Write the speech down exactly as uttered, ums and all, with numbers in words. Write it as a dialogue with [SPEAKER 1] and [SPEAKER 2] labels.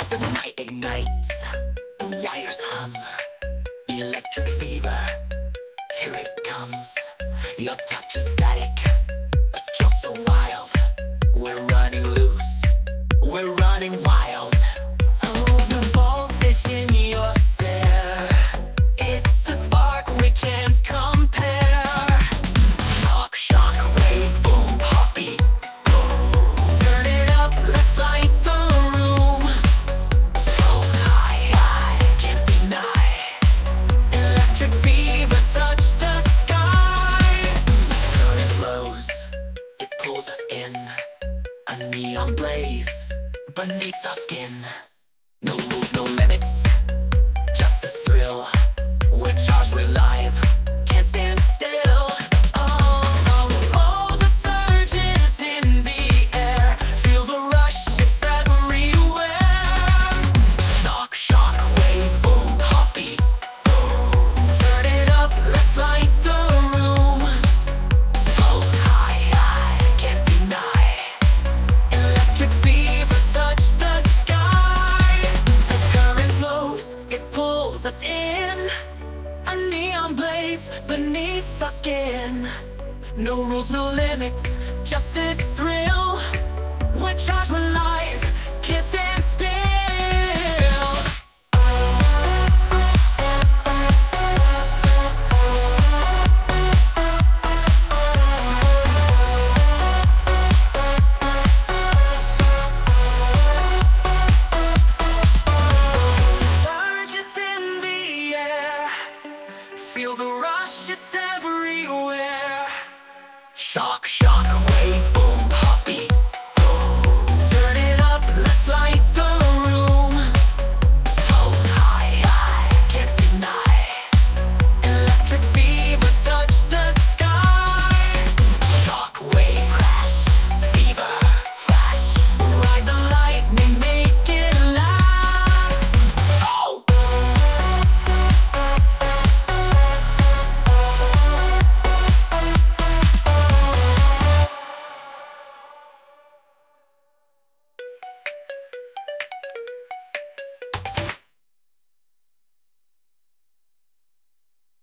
[SPEAKER 1] The night ignites, the wires hum. Electric fever, here it comes. Your touch is static, a jolt so wild. We're running loose, we're running wild. Oh, the voltage in your stare, it's a spark we can't compare. Shock, shock, wave, boom, heartbeat. Turn it up, let's light the room. Oh, high, high, can't deny. Electric fever, touch the sky. Current flows, it pulls us in. A neon blaze beneath our skin. No rules, no limits, just this thrill. We're charged, we're live, can't stand still. Oh, oh, oh, the surges in the air. Feel the rush, it's everywhere. Knock, shock, wave, boom, heartbeat. Turn it up, let's light the room. Oh, high, high, can't deny. Electric fever, touch the sky. The current flows, it pulls us in. A neon blaze beneath our skin. No rules, no limits, just this thrill. We're charged, we're live, can't stand still. Surges in the air, feel the rush, it's everywhere. Shock, shock.